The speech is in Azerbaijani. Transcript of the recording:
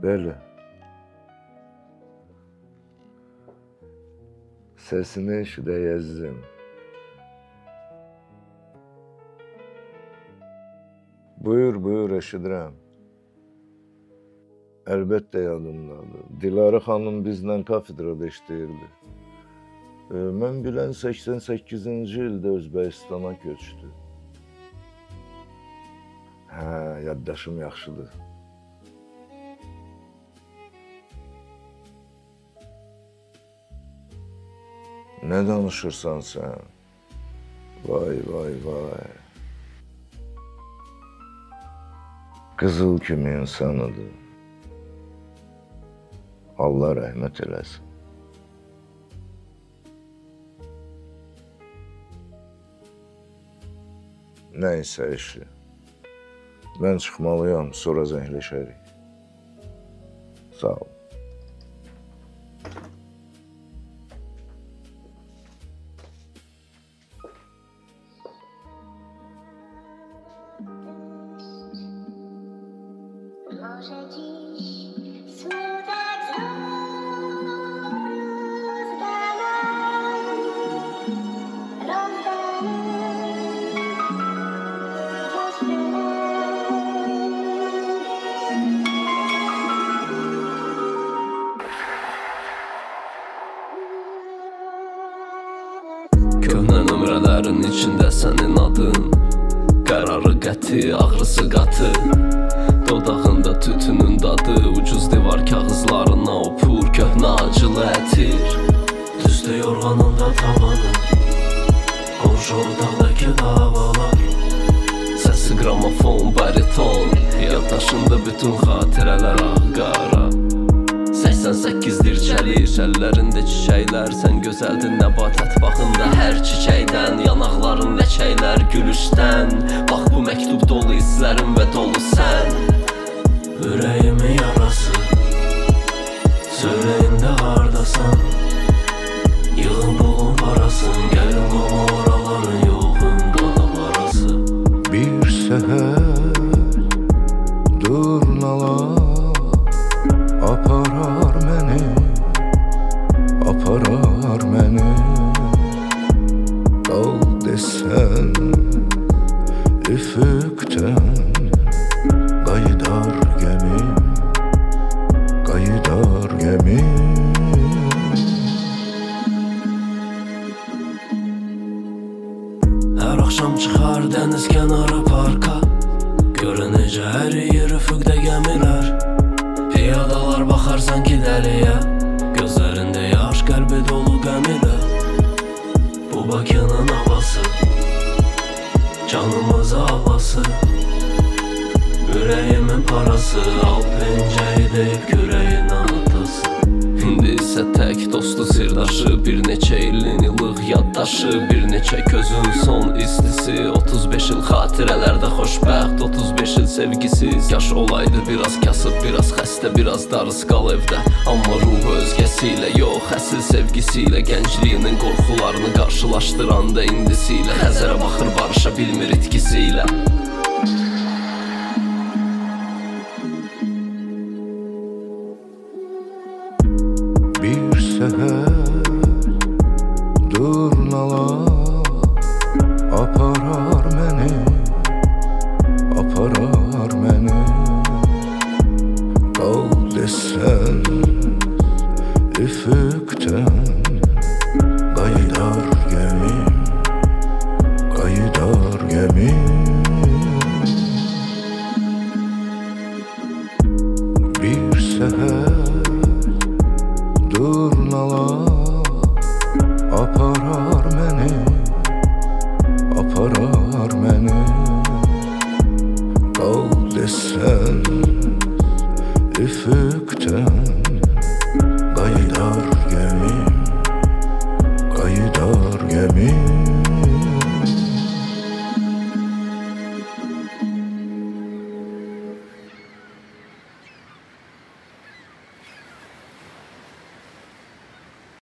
Bəli. Səsini eşidək əzizim. Buyur, eşidirəm. Əlbəttə yadımdadır. Dilarə xanım bizlə kafedrada işləyirdi. Mən bilən 88-ci ildə Özbəkistana köçdü. Yaddaşım yaxşıdır. Nə danışırsan sən? Vay. Qızıl kimi insanıdır. Allah rəhmət eləsin. Nəysə işi. Mən çıxmalıyam, sonra zəngləşərik. Sağ ol. Może dziś smutek rozdany, Köhnə nömrələrin içində sənin adın, qərarı qəti, ağrısı qatı, dodağında tütünün dadı, ucuz divar kağızlarına opur köhnə acılı ətir. Düzdür yorğanında tavanı, qonşu otaqdakı davalar, səsi gramofon, bariton, yaddaşında bütün xatirələr ağ-qara. 88-dir çəlir, əllərində çiçəklər, sən gözəldin nəbatət baxında hər çiçəkdən, yanaqların ləkəklər gülüşdən. Bax bu məktub dolu izlərim və dolu sən. Ürəyimin yarası, söyləyində hardasan, yığın bulun parasın, gəlin qoma oraların yoxun qanam arası. Bir səhər durnalar aparar məni, qal desən üfüqdən, qayıdar gəmim. Hər axşam çıxar dəniz kənarı parka, görə necə əriyir üfüqdə gəmilər. Piyadalar baxar sanki dəliyə, gözlərində yaş, qəlbi dolu qəm ilə. Bu Bakının havası, canımıza havası, ürəyimin parası, al pencəyi deyib kürəyin atası. İndi isə tək dostu sirdaşı, bir neçə ilin ilıq yaddaşı, bir neçə közün son istisi. 35 il xatirələrdə xoşbəxt, 35 il sevgisiz. Yaş olaydı biraz kasıb, biraz xəstə, biraz darısqal evdə, amma ruhu özgəsi ilə yox, əsl sevgisi ilə. Gəncliyinin qorxularını qarşılaşdıranda indisi ilə, nəzərə baxır barışa bilmir itkisi ilə. Bir səhər durnalar aparar məni, qal desən üfüqdən, qayıdar gəmim. Bir səhər durnalar aparar məni, qal desən üfüqdən,